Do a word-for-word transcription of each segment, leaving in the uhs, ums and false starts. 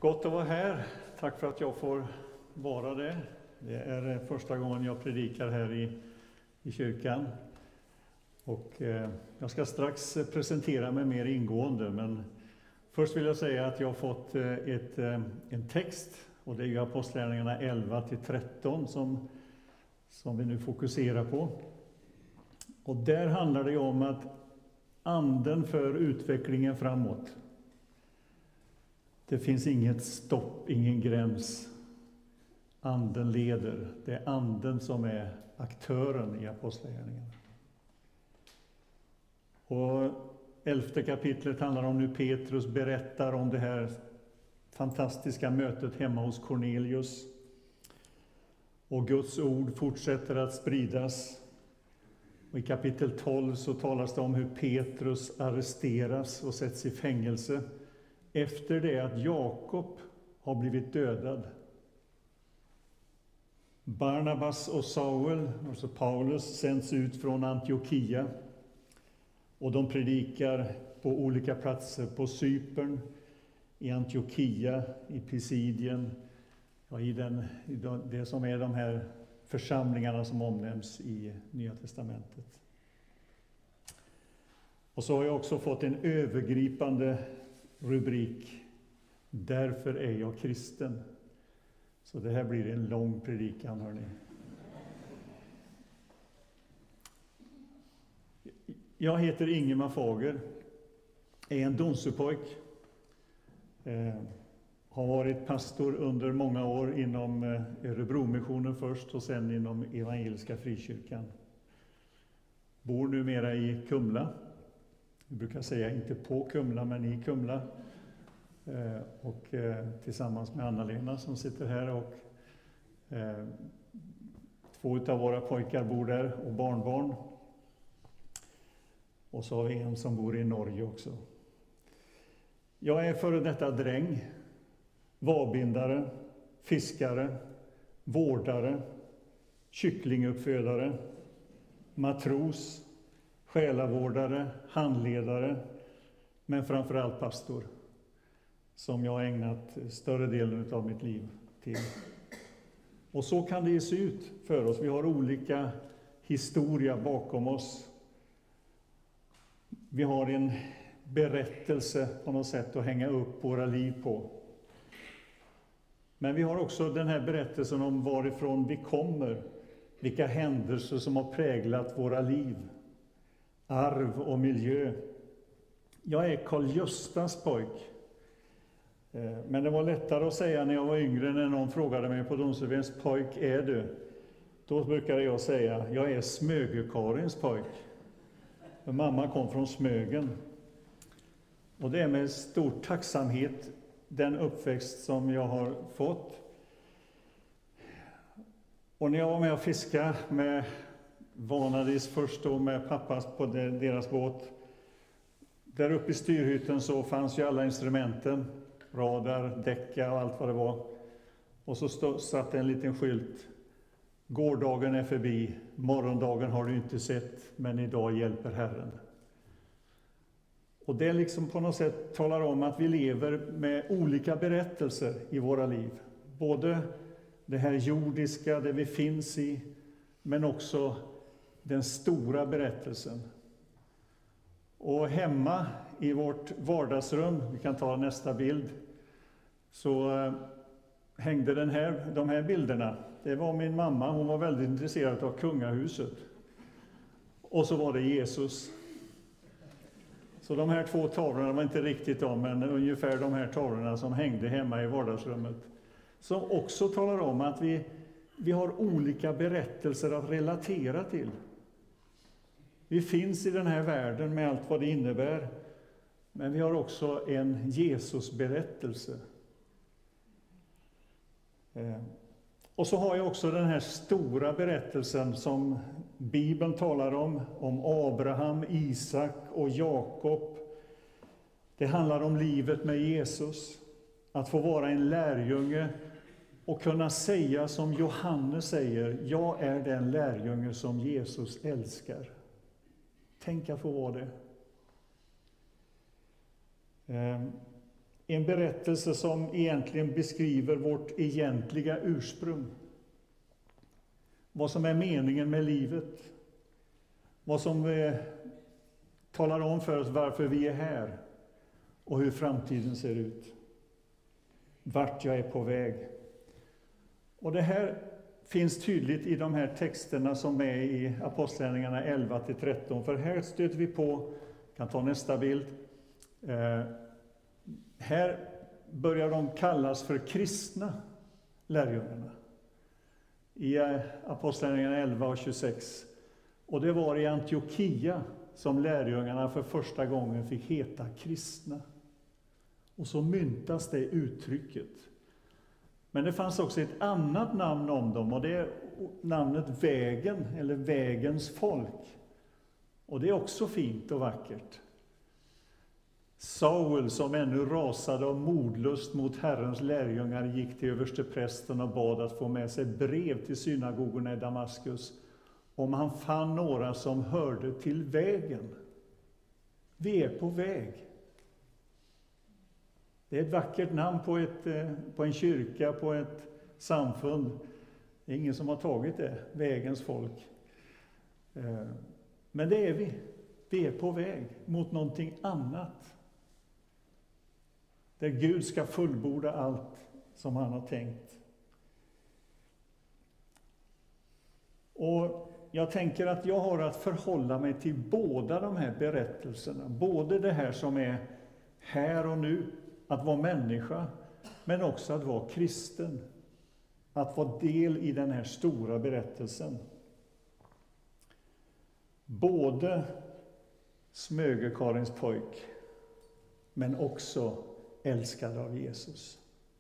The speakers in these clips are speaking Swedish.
Gott att vara här. Tack för att jag får vara det. Det är första gången jag predikar här i, i kyrkan. Och eh, jag ska strax presentera mig mer ingående, men först vill jag säga att jag har fått eh, ett, eh, en text, och det är ju Apostlagärningarna elva till tretton som, som vi nu fokuserar på. Och där handlar det om att anden för utvecklingen framåt. Det finns inget stopp, ingen gräns. Anden leder. Det är anden som är aktören i Apostlagärningarna. Och elfte kapitlet handlar om nu Petrus berättar om det här fantastiska mötet hemma hos Cornelius. Och Guds ord fortsätter att spridas. Och i kapitel tolv så talas det om hur Petrus arresteras och sätts i fängelse efter det att Jakob har blivit dödad. Barnabas och Saul, alltså Paulus, sänds ut från Antiochia. Och de predikar på olika platser, på Cypern, i Antiochia, i Pisidien, ja, i, den, i det som är de här församlingarna som omnämns i Nya testamentet. Och så har jag också fått en övergripande rubrik: Därför är jag kristen. Så det här blir en lång predikan, hörni. Jag heter Ingemar Fager, är en Donsöpojk. Eh, har varit pastor under många år inom eh, Örebromissionen först och sen inom Evangeliska Frikyrkan. Bor numera i Kumla. Vi brukar säga inte på Kumla, men i Kumla. Eh, och eh, tillsammans med Anna-Lena som sitter här, och eh, två av våra pojkar bor där och barnbarn. Och så har vi en som bor i Norge också. Jag är före detta dräng, varbindare, fiskare, vårdare, kycklinguppfödare, matros, själavårdare, handledare, men framförallt pastor, som jag har ägnat större delen av mitt liv till. Och så kan det se ut för oss. Vi har olika historia bakom oss. Vi har en berättelse på något sätt att hänga upp våra liv på. Men vi har också den här berättelsen om varifrån vi kommer, vilka händelser som har präglat våra liv, arv och miljö. Jag är Karl-Göstas pojk. Men det var lättare att säga när jag var yngre, när någon frågade mig på Donsö: vems pojk är du? Då brukade jag säga: jag är Smögekarins pojk. För mamma kom från Smögen. Och det är med stor tacksamhet den uppväxt som jag har fått. Och när jag var med och fiskade med Vanadis först då, med pappas på deras båt, där uppe i styrhytten så fanns ju alla instrumenten, radar, däcka och allt vad det var. Och så stod, satt en liten skylt: gårdagen är förbi, morgondagen har du inte sett, men idag hjälper Herren. Och det liksom på något sätt talar om att vi lever med olika berättelser i våra liv. Både det här jordiska, det vi finns i, men också den stora berättelsen. Och hemma i vårt vardagsrum, vi kan ta nästa bild, så äh, hängde den här, de här bilderna. Det var min mamma, hon var väldigt intresserad av kungahuset. Och så var det Jesus. Så de här två tavlorna var inte riktigt om, men ungefär de här tavlorna som hängde hemma i vardagsrummet. Som också talar om att vi, vi har olika berättelser att relatera till. Vi finns i den här världen med allt vad det innebär. Men vi har också en Jesus-berättelse. Eh. Och så har jag också den här stora berättelsen som Bibeln talar om, om Abraham, Isak och Jakob. Det handlar om livet med Jesus, att få vara en lärjunge och kunna säga som Johannes säger: jag är den lärjunge som Jesus älskar. Tänk att få vara det. En berättelse som egentligen beskriver vårt egentliga ursprung. Vad som är meningen med livet. Vad som eh, talar om för oss varför vi är här. Och hur framtiden ser ut. Vart jag är på väg. Och det här finns tydligt i de här texterna som är i Apostlagärningarna elva till tretton. För här stöter vi på, kan ta nästa bild. Eh, här börjar de kallas för kristna lärjungarna. I eh, Apostlagärningarna elva och tjugosex. Och det var i Antiochia som lärjungarna för första gången fick heta kristna. Och så myntas det uttrycket. Men det fanns också ett annat namn om dem, och det är namnet vägen, eller vägens folk. Och det är också fint och vackert. Saul, som ännu rasade av mordlust mot Herrens lärjungar, gick till översteprästen och bad att få med sig brev till synagogorna i Damaskus, om han fann några som hörde till vägen. Vi är på väg. Det är ett vackert namn på, ett, på en kyrka, på ett samfund. Det är ingen som har tagit det, vägens folk. Men det är vi. Vi är på väg mot någonting annat. Där Gud ska fullborda allt som han har tänkt. Och jag tänker att jag har att förhålla mig till båda de här berättelserna. Både det här som är här och nu, att vara människa, men också att vara kristen. Att vara del i den här stora berättelsen. Både Smögekarins pojk, men också älskad av Jesus.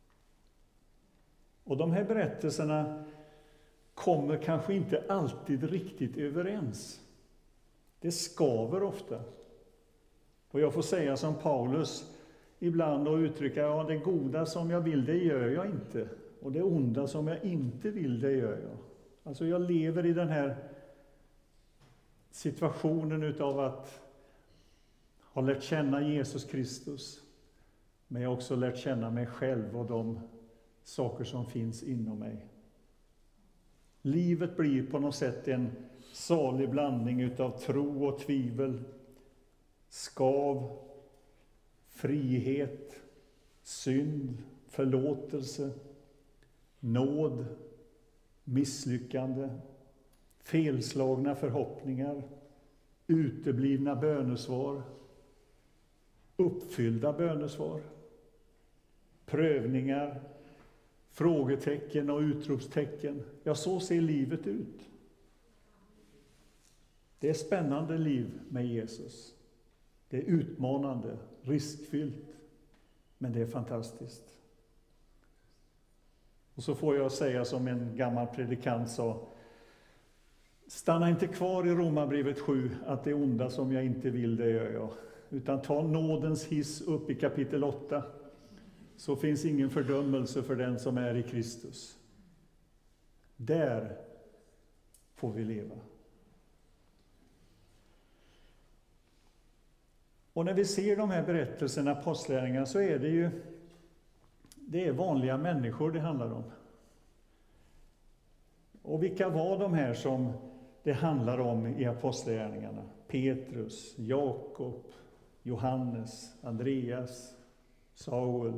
Och de här berättelserna kommer kanske inte alltid riktigt överens. Det skaver ofta. Och jag får säga som Paulus ibland och uttrycka, ja, det goda som jag vill, det gör jag inte. Och det onda som jag inte vill, det gör jag. Alltså jag lever i den här situationen utav att ha lärt känna Jesus Kristus. Men jag har också lärt känna mig själv och de saker som finns inom mig. Livet blir på något sätt en salig blandning utav tro och tvivel, skav, frihet, synd, förlåtelse, nåd, misslyckande, felslagna förhoppningar, uteblivna bönesvar, uppfyllda bönesvar, prövningar, frågetecken och utropstecken. Ja, så ser livet ut. Det är spännande liv med Jesus. Det är utmanande, riskfyllt, men det är fantastiskt. Och så får jag säga som en gammal predikant sa, stanna inte kvar i Romarbrevet sju, att det onda som jag inte vill, det gör jag. Utan ta nådens hiss upp i kapitel åtta. Så finns ingen fördömelse för den som är i Kristus. Där får vi leva. Och när vi ser de här berättelserna, apostlagärningarna, så är det ju det är vanliga människor det handlar om. Och vilka var de här som det handlar om i apostlagärningarna? Petrus, Jakob, Johannes, Andreas, Saul.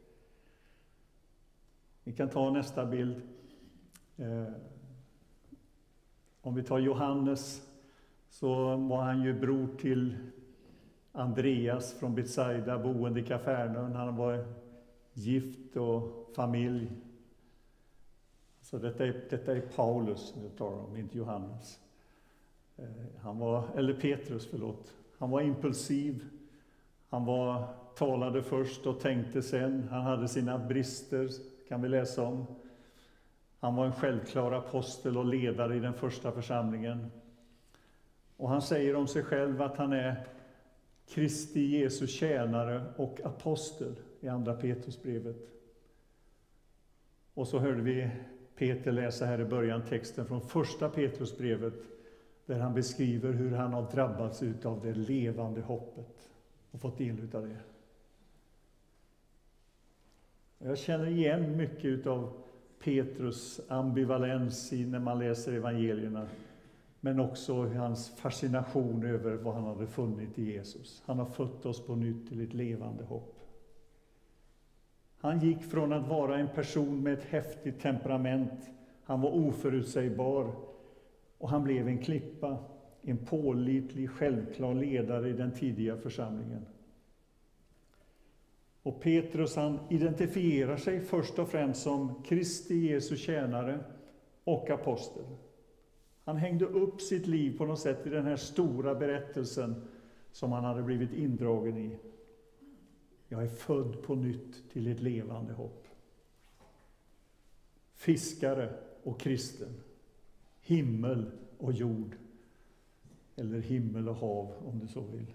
Vi kan ta nästa bild. Eh, om vi tar Johannes, så var han ju bror till Andreas från Betsaida, boende i Kafarnaum. Han var gift och familj. Så detta är, detta är Paulus vi talar om, inte Johannes. Eh, han var, eller Petrus, förlåt. Han var impulsiv. Han var, talade först och tänkte sen. Han hade sina brister, kan vi läsa om. Han var en självklar apostel och ledare i den första församlingen. Och han säger om sig själv att han är Kristi Jesu tjänare och apostel i andra Petrusbrevet. Och så hörde vi Peter läsa här i början texten från första Petrusbrevet, där han beskriver hur han har drabbats av det levande hoppet och fått del av det. Jag känner igen mycket av Petrus ambivalens när man läser evangelierna, men också hans fascination över vad han hade funnit i Jesus. Han har fött oss på nytt till ett levande hopp. Han gick från att vara en person med ett häftigt temperament, han var oförutsägbar, och han blev en klippa, en pålitlig, självklar ledare i den tidiga församlingen. Och Petrus, han identifierar sig först och främst som Kristi Jesu tjänare och apostel. Han hängde upp sitt liv på något sätt i den här stora berättelsen som han hade blivit indragen i. Jag är född på nytt till ett levande hopp. Fiskare och kristen. Himmel och jord. Eller himmel och hav, om du så vill.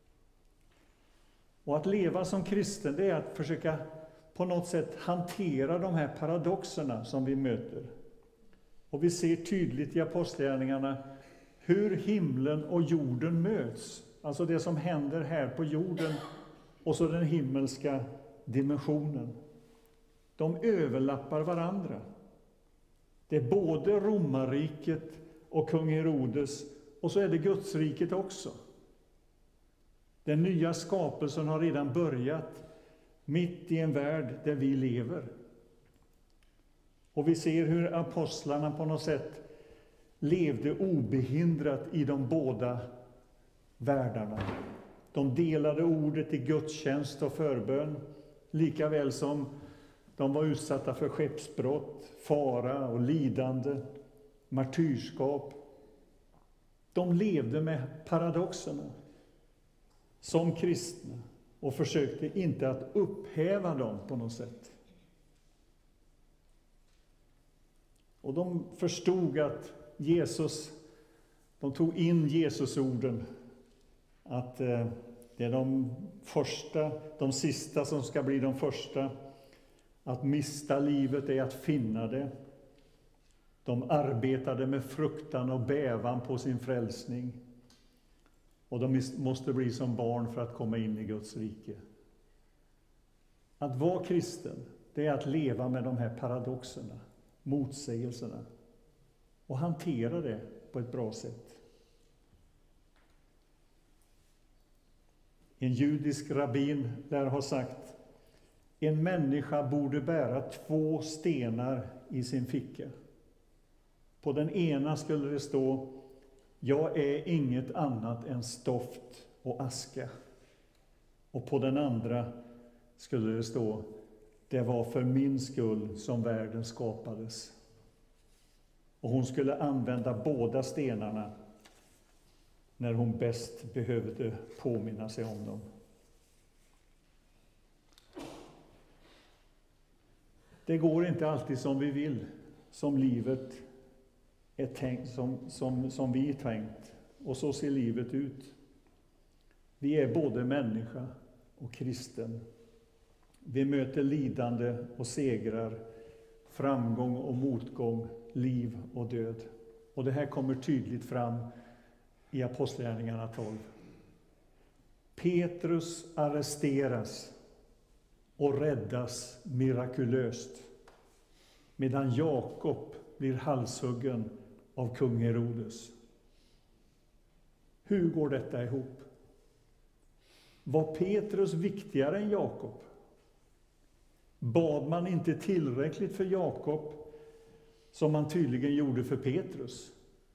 Och att leva som kristen, det är att försöka på något sätt hantera de här paradoxerna som vi möter. Och vi ser tydligt i apostlagärningarna hur himlen och jorden möts. Alltså det som händer här på jorden och så den himmelska dimensionen. De överlappar varandra. Det är både romarriket och kung Herodes, och så är det Gudsriket också. Den nya skapelsen har redan börjat mitt i en värld där vi lever. Och vi ser hur apostlarna på något sätt levde obehindrat i de båda världarna. De delade ordet i gudstjänst och förbön, lika väl som de var utsatta för skeppsbrott, fara och lidande, martyrskap. De levde med paradoxerna som kristna och försökte inte att upphäva dem på något sätt. Och de förstod att Jesus, de tog in Jesusorden, att eh, det är de första, de sista som ska bli de första. Att mista livet är att finna det. De arbetade med fruktan och bävan på sin frälsning. Och de måste bli som barn för att komma in i Guds rike. Att vara kristen, det är att leva med de här paradoxerna, motsägelserna. Och hantera det på ett bra sätt. En judisk rabbin lär ha sagt: en människa borde bära två stenar i sin ficka. På den ena skulle det stå: jag är inget annat än stoft och aska. Och på den andra skulle det stå: det var för min skull som världen skapades. Och hon skulle använda båda stenarna när hon bäst behövde påminna sig om dem. Det går inte alltid som vi vill, som livet är tänkt, som, som, som vi är tänkt. Och så ser livet ut. Vi är både människa och kristen. Vi möter lidande och segrar, framgång och motgång, liv och död. Och det här kommer tydligt fram i Apostlagärningarna tolv. Petrus arresteras och räddas mirakulöst, medan Jakob blir halshuggen av kung Herodes. Hur går detta ihop? Var Petrus viktigare än Jakob? Bad man inte tillräckligt för Jakob som man tydligen gjorde för Petrus?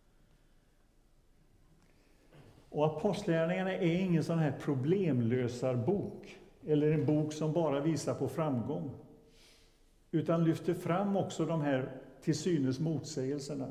Och Apostlagärningarna är ingen sån här problemlösarbok eller en bok som bara visar på framgång, utan lyfter fram också de här till synes motsägelserna.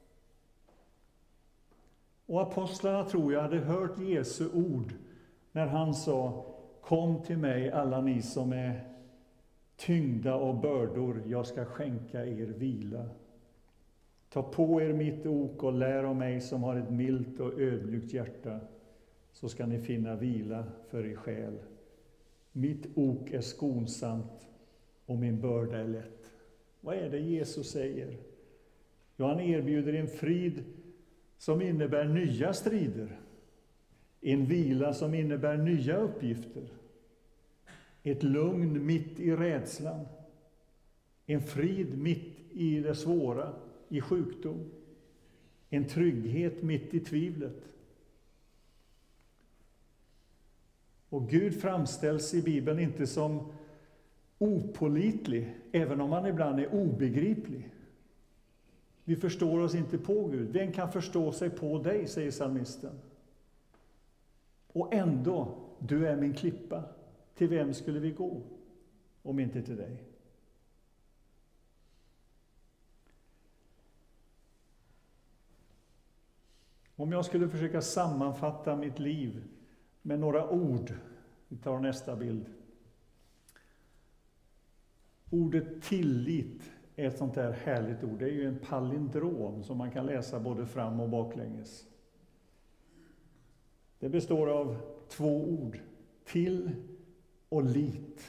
Och apostlarna, tror jag, hade hört Jesu ord när han sa: kom till mig alla ni som är tyngda av bördor, jag ska skänka er vila. Ta på er mitt ok och lär av mig som har ett milt och ödmjukt hjärta, så ska ni finna vila för er själ. Mitt ok är skonsamt och min börda är lätt. Vad är det Jesus säger? Ja, han erbjuder en frid som innebär nya strider. En vila som innebär nya uppgifter. Ett lugn mitt i rädslan. En frid mitt i det svåra, i sjukdom. En trygghet mitt i tvivlet. Och Gud framställs i Bibeln inte som opålitlig, även om han ibland är obegriplig. Vi förstår oss inte på Gud. Vem kan förstå sig på dig, säger psalmisten. Och ändå, du är min klippa. Till vem skulle vi gå, om inte till dig? Om jag skulle försöka sammanfatta mitt liv med några ord. Vi tar nästa bild. Ordet tillit är ett sånt där härligt ord. Det är ju en palindrom som man kan läsa både fram och baklänges. Det består av två ord. Till och lit.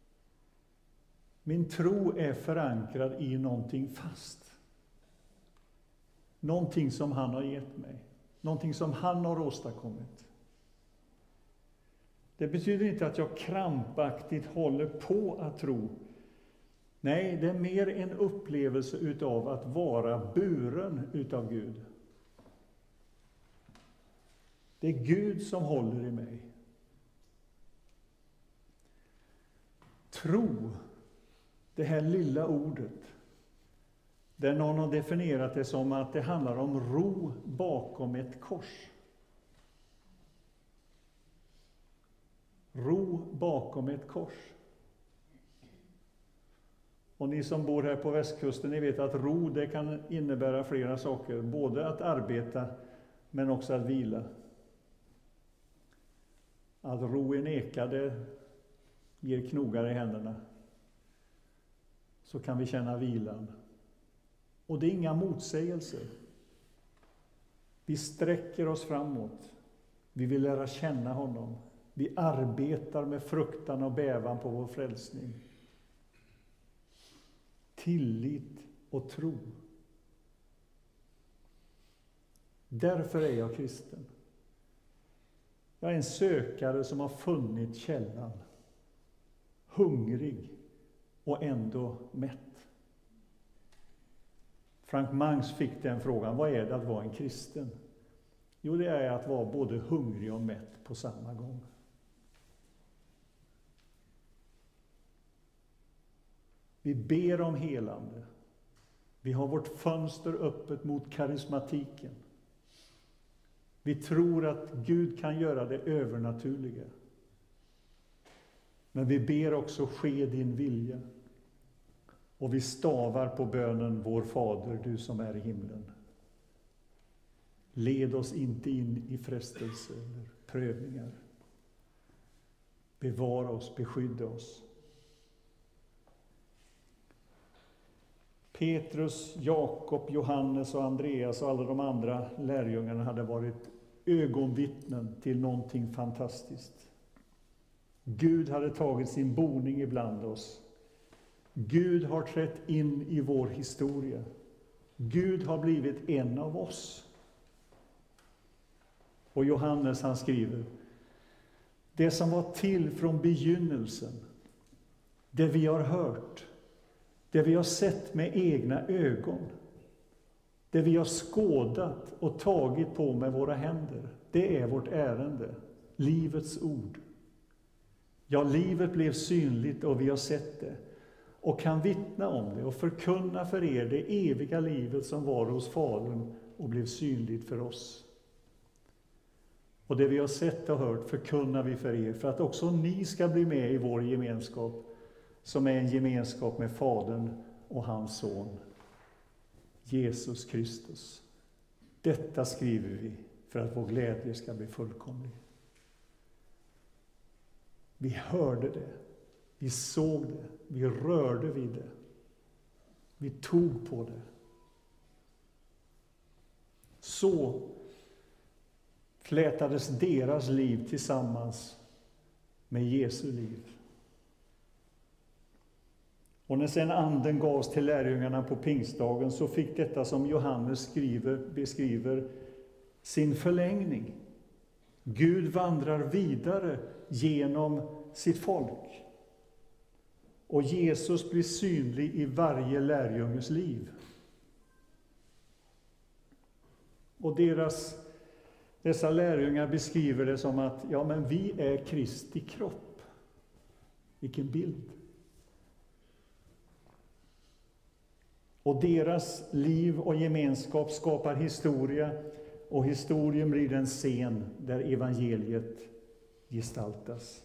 Min tro är förankrad i någonting fast. Någonting som han har gett mig. Någonting som han har åstadkommit. Det betyder inte att jag krampaktigt håller på att tro. Nej, det är mer en upplevelse utav att vara buren utav Gud. Det är Gud som håller i mig. Tro, det här lilla ordet, där någon har definierat det som att det handlar om ro bakom ett kors. Ro bakom ett kors. Och ni som bor här på västkusten, ni vet att ro, det kan innebära flera saker. Både att arbeta, men också att vila. Att ro en eka, det ger knogar i händerna. Så kan vi känna vilan. Och det är inga motsägelser. Vi sträcker oss framåt. Vi vill lära känna honom. Vi arbetar med fruktan och bävan på vår frälsning. Tillit och tro. Därför är jag kristen. Jag är en sökare som har funnit källan. Hungrig och ändå mätt. Frank Mangs fick den frågan, vad är det att vara en kristen? Jo, det är att vara både hungrig och mätt på samma gång. Vi ber om helande. Vi har vårt fönster öppet mot karismatiken. Vi tror att Gud kan göra det övernaturliga. Men vi ber också, ske din vilja. Och vi stavar på bönen, vår Fader, du som är i himlen. Led oss inte in i frestelse eller prövningar. Bevara oss, beskydda oss. Petrus, Jakob, Johannes och Andreas och alla de andra lärjungarna hade varit ögonvittnen till någonting fantastiskt. Gud hade tagit sin boning ibland oss. Gud har trätt in i vår historia. Gud har blivit en av oss. Och Johannes, han skriver: det som var till från begynnelsen, det vi har hört, det vi har sett med egna ögon, det vi har skådat och tagit på med våra händer, det är vårt ärende, livets ord. Ja, livet blev synligt och vi har sett det och kan vittna om det och förkunna för er det eviga livet som var hos Fadern och blev synligt för oss. Och det vi har sett och hört förkunnar vi för er, för att också ni ska bli med i vår gemenskap, som är en gemenskap med Fadern och hans son, Jesus Kristus. Detta skriver vi för att vår glädje ska bli fullkomlig. Vi hörde det, vi såg det, vi rörde vid det, vi tog på det. Så flätades deras liv tillsammans med Jesu liv. Och när sedan anden gavs till lärjungarna på pingstdagen, så fick detta som Johannes skriver, beskriver sin förlängning. Gud vandrar vidare genom sitt folk. Och Jesus blir synlig i varje lärjunges liv. Och deras, dessa lärjungar beskriver det som att ja, men vi är Kristi kropp. Vilken bild! Och deras liv och gemenskap skapar historia, och historien blir den scen där evangeliet gestaltas.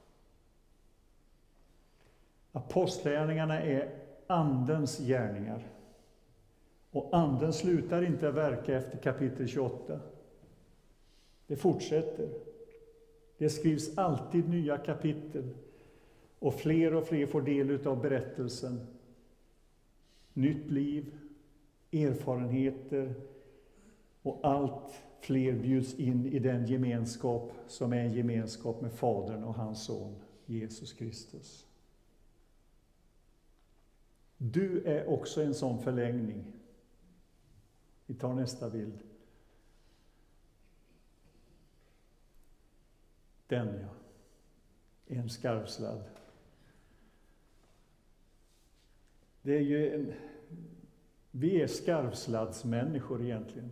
Apostlagärningarna är Andens gärningar. Och Anden slutar inte verka efter kapitel tjugoåtta. Det fortsätter. Det skrivs alltid nya kapitel. Och fler och fler får del av berättelsen. Nytt liv, erfarenheter, och allt fler bjuds in i den gemenskap som är en gemenskap med Fadern och hans son, Jesus Kristus. Du är också en sån förlängning. Vi tar nästa bild. Den ja, en skarvsladd. Det är ju en, vi är skarvsladdsmänniskor egentligen.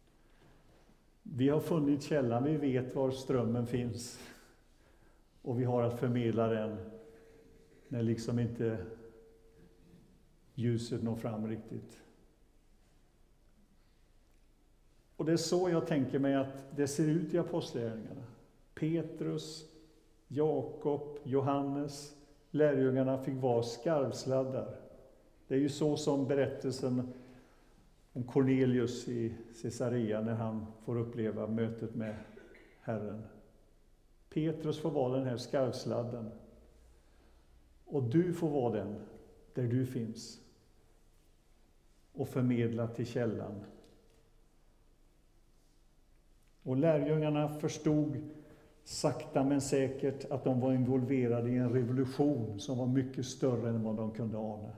Vi har funnit källan, vi vet var strömmen finns. Och vi har att förmedla den när liksom inte ljuset når fram riktigt. Och det är så jag tänker mig att det ser ut i apostlagärningarna. Petrus, Jakob, Johannes, lärjungarna fick vara skarvsladdar. Det är ju så som berättelsen om Cornelius i Caesarea när han får uppleva mötet med Herren. Petrus får vara den här skarvsladden. Och du får vara den där du finns. Och förmedla till källan. Och lärjungarna förstod sakta men säkert att de var involverade i en revolution som var mycket större än vad de kunde ana.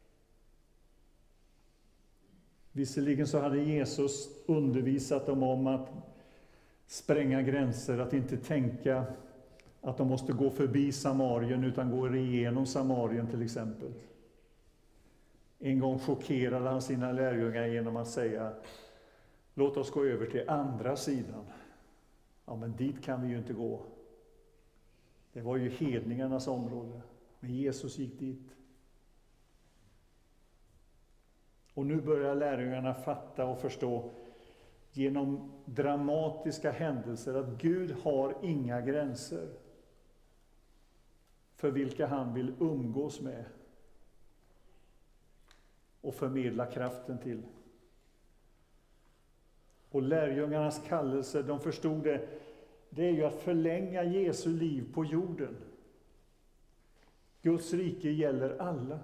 Visserligen så hade Jesus undervisat dem om att spränga gränser, att inte tänka att de måste gå förbi Samarien utan gå igenom Samarien till exempel. En gång chockerade han sina lärjungar genom att säga: låt oss gå över till andra sidan. Ja, men dit kan vi ju inte gå. Det var ju hedningarnas område, men Jesus gick dit. Och nu börjar lärjungarna fatta och förstå genom dramatiska händelser att Gud har inga gränser för vilka han vill umgås med och förmedla kraften till. Och lärjungarnas kallelse, de förstod det, det är ju att förlänga Jesu liv på jorden. Guds rike gäller alla.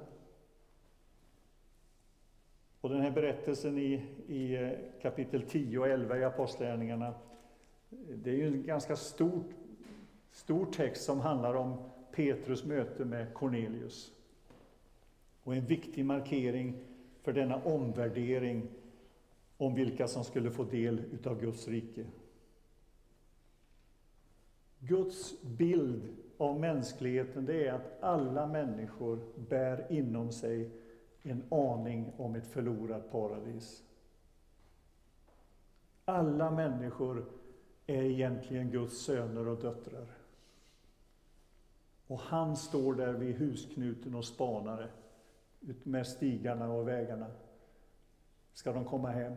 Och den här berättelsen i, i kapitel tio och elva i Apostlagärningarna, det är ju en ganska stor, stor text som handlar om Petrus möte med Cornelius. Och en viktig markering för denna omvärdering om vilka som skulle få del utav Guds rike. Guds bild av mänskligheten, det är att alla människor bär inom sig en aning om ett förlorat paradis. Alla människor är egentligen Guds söner och döttrar. Och han står där vid husknuten och spanar ut med stigarna och vägarna. Ska de komma hem?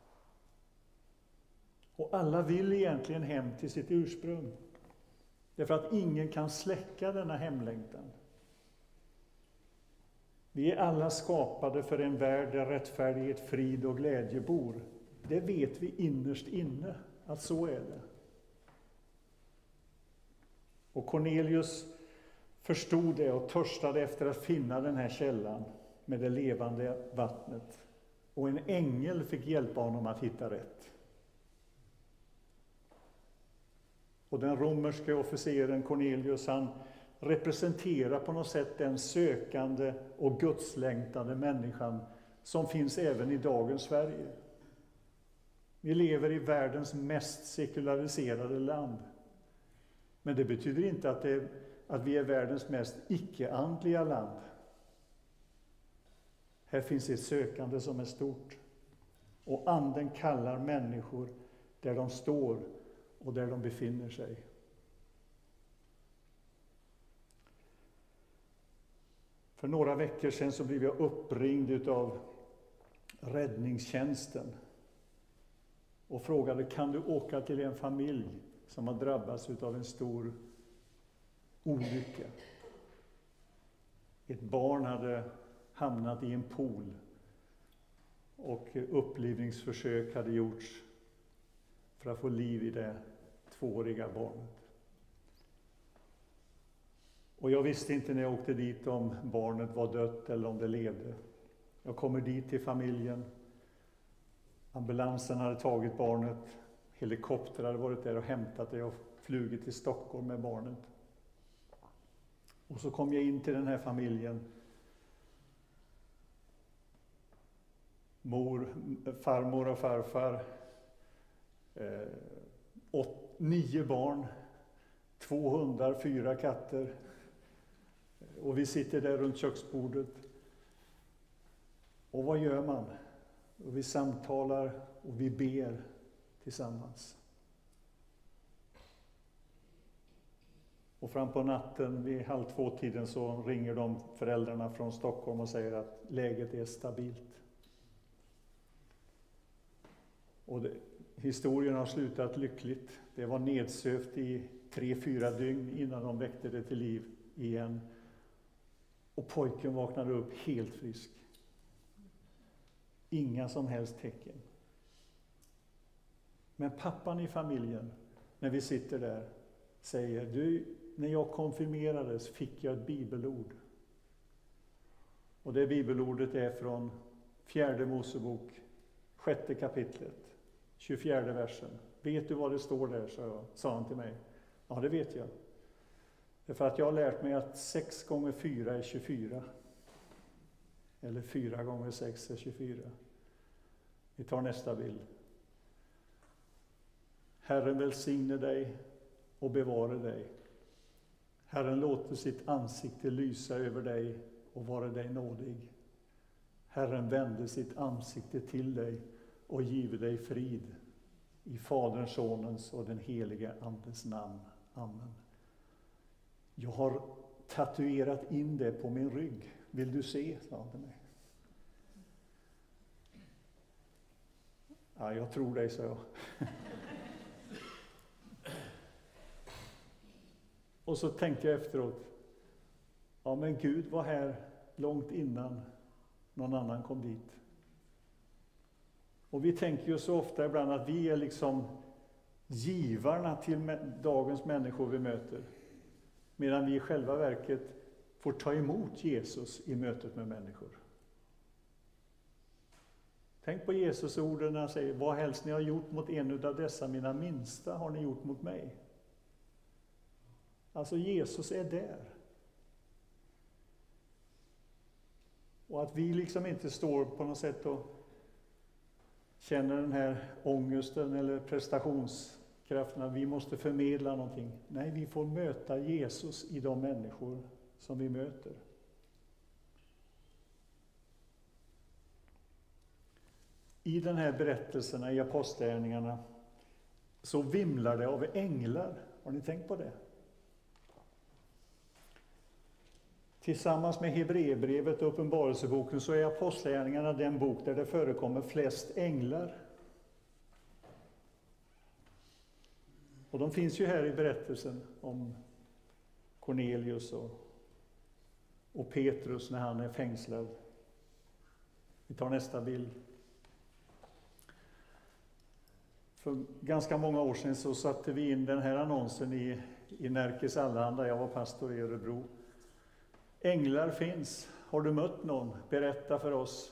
Och alla vill egentligen hem till sitt ursprung. Därför att ingen kan släcka denna hemlängtan. Vi är alla skapade för en värld där rättfärdighet, frid och glädje bor. Det vet vi innerst inne att så är det. Och Cornelius förstod det och törstade efter att finna den här källan med det levande vattnet. Och en ängel fick hjälpa honom att hitta rätt. Och den romerske officeren Cornelius, han representerar på något sätt den sökande och gudslängtande människan som finns även i dagens Sverige. Vi lever i världens mest sekulariserade land. Men det betyder inte att det att vi är världens mest icke-andliga land. Här finns ett sökande som är stort. Och anden kallar människor där de står och där de befinner sig. För några veckor sedan så blev jag uppringd av räddningstjänsten och frågade: kan du åka till en familj som har drabbats av en stor olycka? Ett barn hade hamnat i en pool och upplivningsförsök hade gjorts för att få liv i det tvååriga barnet. Och jag visste inte när jag åkte dit om barnet var dött eller om det levde. Jag kommer dit till familjen. Ambulansen hade tagit barnet. Helikopter hade varit där och hämtat det och flugit till Stockholm med barnet. Och så kom jag in till den här familjen. Mor, farmor och farfar. Eh, åt, nio barn. Två hundar, fyra katter. Och vi sitter där runt köksbordet. Och vad gör man? Och vi samtalar och vi ber tillsammans. Och fram på natten vid halv två-tiden så ringer de föräldrarna från Stockholm och säger att läget är stabilt. Och det, historien har slutat lyckligt. Det var nedsövt i tre, fyra dygn innan de väckte det till liv igen. Och pojken vaknade upp helt frisk. Inga som helst tecken. Men pappan i familjen, när vi sitter där, säger: du, när jag konfirmerades fick jag ett bibelord. Och det bibelordet är från fjärde Mosebok, sjätte kapitlet, tjugofjärde versen. Vet du vad det står där, så sa han till mig. Ja, det vet jag. Det är för att jag har lärt mig att sex gånger fyra är tjugofyra. Eller fyra gånger sex är tjugofyra. Vi tar nästa bild. Herren välsigne dig och bevare dig. Herren låter sitt ansikte lysa över dig och vara dig nådig. Herren vände sitt ansikte till dig och give dig frid. I Faderns, Sonens och den helige Andes namn. Amen. Jag har tatuerat in det på min rygg. Vill du se? Sa han till mig. Ja, jag tror dig, sa jag. Och så tänkte jag efteråt. Ja, men Gud var här långt innan någon annan kom dit. Och vi tänker ju så ofta ibland att vi är liksom givarna till dagens människor vi möter. Medan vi i själva verket får ta emot Jesus i mötet med människor. Tänk på Jesus orden när han säger: vad helst ni har gjort mot en av dessa mina minsta har ni gjort mot mig. Alltså Jesus är där. Och att vi liksom inte står på något sätt och känner den här ångesten eller prestationskrafterna. Vi måste förmedla någonting. Nej, vi får möta Jesus i de människor som vi möter. I den här berättelserna i Apostlagärningarna så vimlar det av änglar. Har ni tänkt på det? Tillsammans med Hebreerbrevet och Uppenbarelseboken så är Apostlagärningarna den bok där det förekommer flest änglar. Och de finns ju här i berättelsen om Cornelius och, och Petrus när han är fängslad. Vi tar nästa bild. För ganska många år sedan så satte vi in den här annonsen i, i Närkes Allehanda. Jag var pastor i Örebro. Änglar finns. Har du mött någon? Berätta för oss.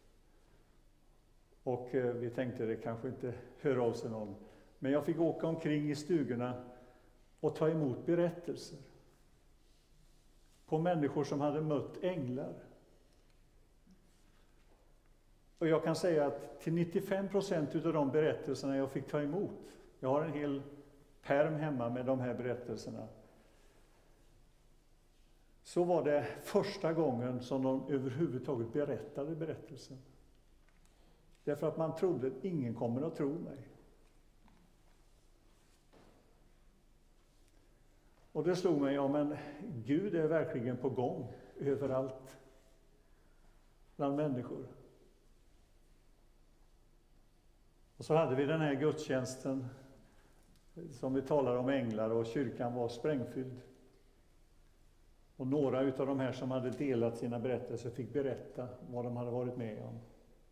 Och eh, vi tänkte det kanske inte hör av sig någon. Men jag fick åka omkring i stugorna och ta emot berättelser. På människor som hade mött änglar. Och jag kan säga att till nittiofem procent av de berättelserna jag fick ta emot. Jag har en hel pärm hemma med de här berättelserna. så var det första gången som de överhuvudtaget berättade berättelsen. Därför att man trodde att ingen kommer att tro mig. Och det slog mig, ja men Gud är verkligen på gång överallt bland människor. Och så hade vi den här gudstjänsten som vi talar om änglar, och kyrkan var sprängfylld. Och några utav de här som hade delat sina berättelser fick berätta vad de hade varit med om.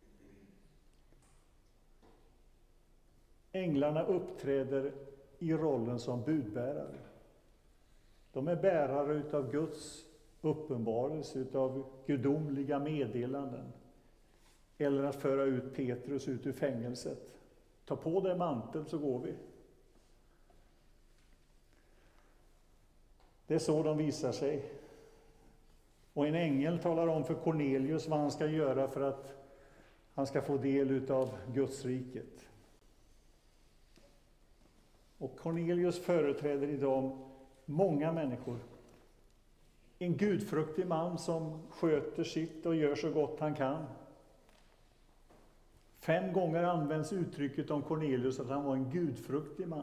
Änglarna uppträder i rollen som budbärare. De är bärare utav Guds uppenbarelse, utav gudomliga meddelanden. Eller att föra ut Petrus ut ur fängelset. Ta på dig manteln så går vi. Det är så de visar sig. Och en ängel talar om för Cornelius vad han ska göra för att han ska få del utav Guds riket. Och Cornelius företräder idag många människor. En gudfruktig man som sköter sitt och gör så gott han kan. Fem gånger används uttrycket om Cornelius att han var en gudfruktig man.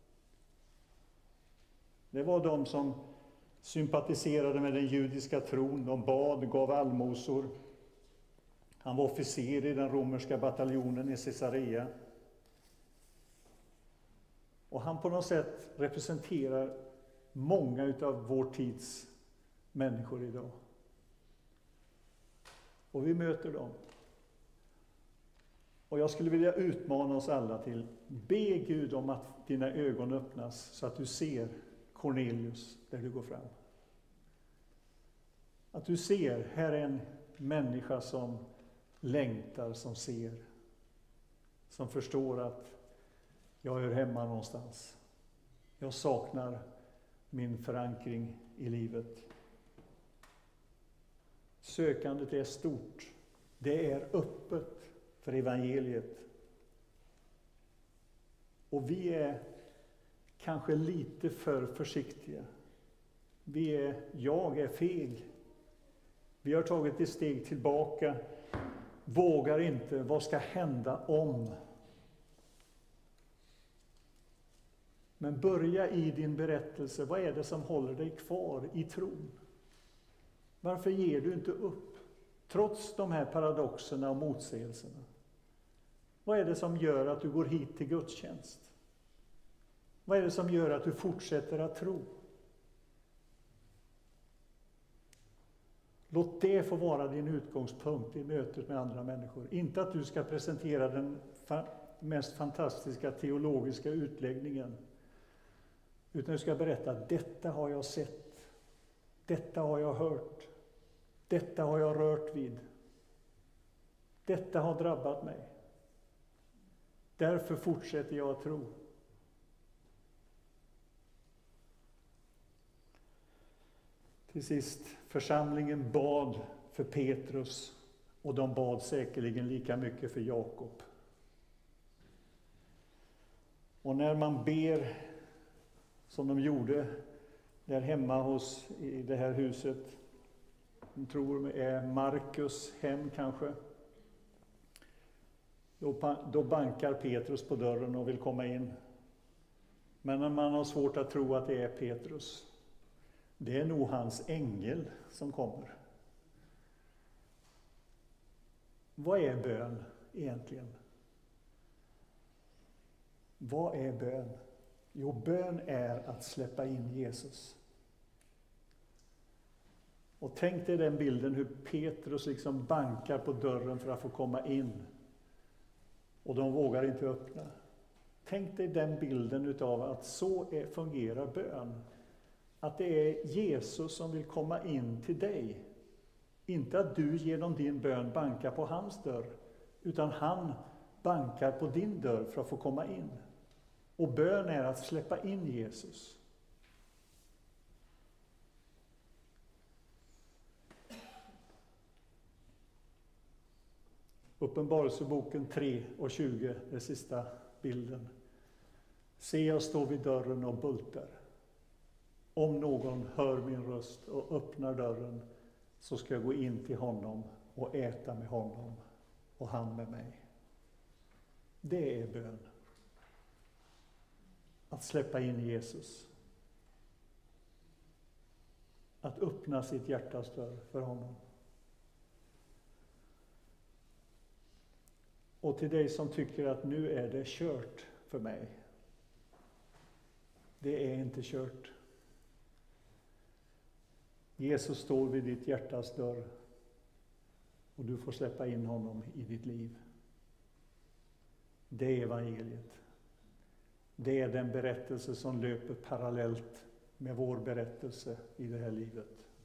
Det var de som sympatiserade med den judiska tron, de bad, gav allmosor. Han var officer i den romerska bataljonen i Caesarea. Och han på något sätt representerar många utav vår tids människor idag. Och vi möter dem. Och jag skulle vilja utmana oss alla till, be Gud om att dina ögon öppnas så att du ser Cornelius där du går fram. Att du ser, här är en människa som längtar, som ser. Som förstår att jag hör hemma någonstans. Jag saknar min förankring i livet. Sökandet är stort. Det är öppet för evangeliet. Och vi är kanske lite för försiktiga. Vi är, jag är feg. Vi har tagit ett steg tillbaka. Vågar inte. Vad ska hända om? Men börja i din berättelse. Vad är det som håller dig kvar i tron? Varför ger du inte upp? Trots de här paradoxerna och motsägelserna. Vad är det som gör att du går hit till gudstjänst? Vad är det som gör att du fortsätter att tro? Låt det få vara din utgångspunkt i mötet med andra människor. Inte att du ska presentera den fa- mest fantastiska teologiska utläggningen. Utan du ska berätta, detta har jag sett. Detta har jag hört. Detta har jag rört vid. Detta har drabbat mig. Därför fortsätter jag att tro. Till sist, församlingen bad för Petrus och de bad säkerligen lika mycket för Jakob. Och när man ber som de gjorde där hemma hos i det här huset, jag tror det är Markus hem kanske, då, då bankar Petrus på dörren och vill komma in. Men man har svårt att tro att det är Petrus. Det är nog hans ängel som kommer. Vad är bön egentligen? Vad är bön? Jo, bön är att släppa in Jesus. Och tänk dig den bilden hur Petrus liksom bankar på dörren för att få komma in. Och de vågar inte öppna. Tänk dig den bilden utav att så är, fungerar bön. Att det är Jesus som vill komma in till dig. Inte att du genom din bön bankar på hans dörr. Utan han bankar på din dörr för att få komma in. Och bön är att släppa in Jesus. Uppenbarelseboken tre och tjugo, den sista bilden. Se, jag står vid dörren och bultar. om någon hör min röst och öppnar dörren, så ska jag gå in till honom och äta med honom och han med mig. Det är bön. Att släppa in Jesus. Att öppna sitt hjärtas dörr för honom. Och till dig som tycker att nu är det kört för mig. Det är inte kört. Jesus står vid ditt hjärtas dörr och du får släppa in honom i ditt liv. Det är evangeliet. Det är den berättelse som löper parallellt med vår berättelse i det här livet.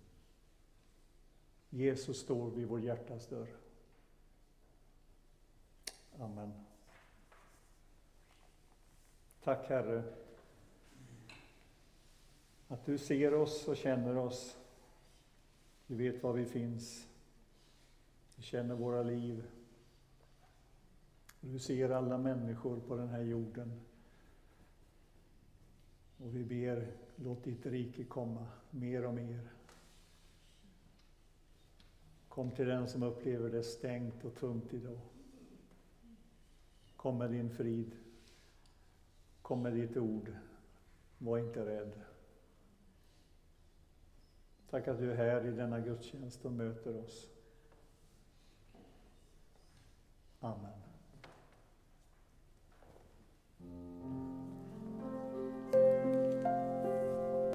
Jesus står vid vår hjärtas dörr. Amen. Tack Herre, att du ser oss och känner oss. Du vet var vi finns. Du känner våra liv. Du ser alla människor på den här jorden. Och vi ber, låt ditt rike komma mer och mer. Kom till den som upplever det stängt och tungt idag. Kom med din frid. Kom med ditt ord. Var inte rädd. Tack att du är här i denna gudstjänst och möter oss. Amen.